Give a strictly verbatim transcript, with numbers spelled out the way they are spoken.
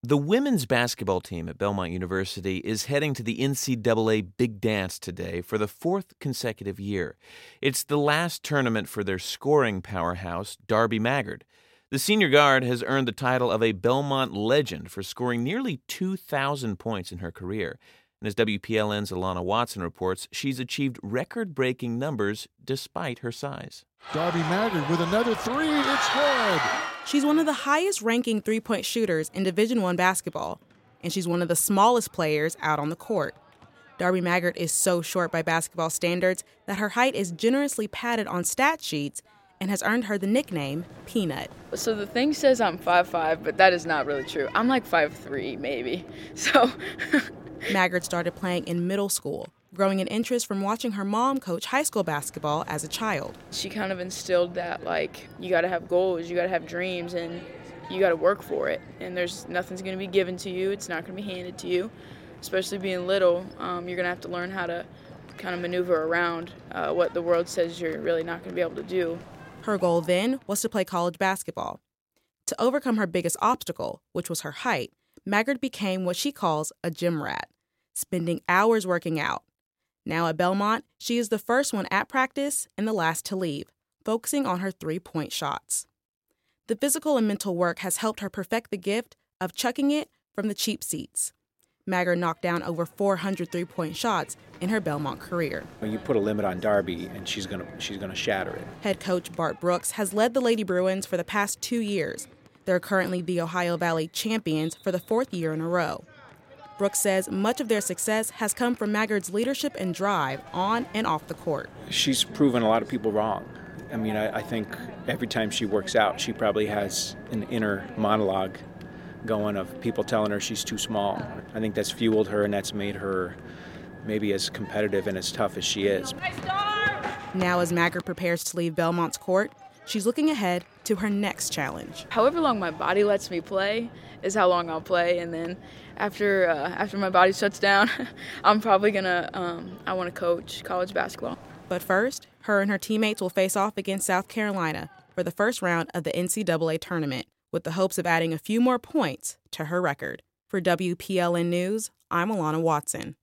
The women's basketball team at Belmont University is heading to the N C double A Big Dance today for the fourth consecutive year. It's the last tournament for their scoring powerhouse, Darby Maggard. The senior guard has earned the title of a Belmont legend for scoring nearly two thousand points in her career. And as W P L N's Alana Watson reports, she's achieved record-breaking numbers despite her size. Darby Maggard with another three. It's good. She's one of the highest-ranking three-point shooters in Division I basketball, and she's one of the smallest players out on the court. Darby Maggard is so short by basketball standards that her height is generously padded on stat sheets and has earned her the nickname Peanut. So the thing says I'm five five, but that is not really true. I'm like five three, maybe. So Maggard started playing in middle school, growing an interest from watching her mom coach high school basketball as a child. She kind of instilled that, like, you got to have goals, you got to have dreams, and you got to work for it. And there's nothing's going to be given to you. It's not going to be handed to you. Especially being little, um, you're going to have to learn how to kind of maneuver around uh, what the world says you're really not going to be able to do. Her goal then was to play college basketball. To overcome her biggest obstacle, which was her height, Maggard became what she calls a gym rat, spending hours working out. Now at Belmont, she is the first one at practice and the last to leave, focusing on her three-point shots. The physical and mental work has helped her perfect the gift of chucking it from the cheap seats. Maggard knocked down over four hundred three-point shots in her Belmont career. You put a limit on Darby, and she's gonna she's gonna shatter it. Head coach Bart Brooks has led the Lady Bruins for the past two years. They're currently the Ohio Valley champions for the fourth year in a row. Brooks says much of their success has come from Maggard's leadership and drive on and off the court. She's proven a lot of people wrong. I mean, I, I think every time she works out, she probably has an inner monologue going of people telling her she's too small. I think that's fueled her, and that's made her maybe as competitive and as tough as she is. Now as Maggard prepares to leave Belmont's court, she's looking ahead to her next challenge. However long my body lets me play is how long I'll play, and then after uh, after my body shuts down, I'm probably gonna um, I want to coach college basketball. But first, her and her teammates will face off against South Carolina for the first round of the N C double A tournament, with the hopes of adding a few more points to her record. For W P L N News, I'm Alana Watson.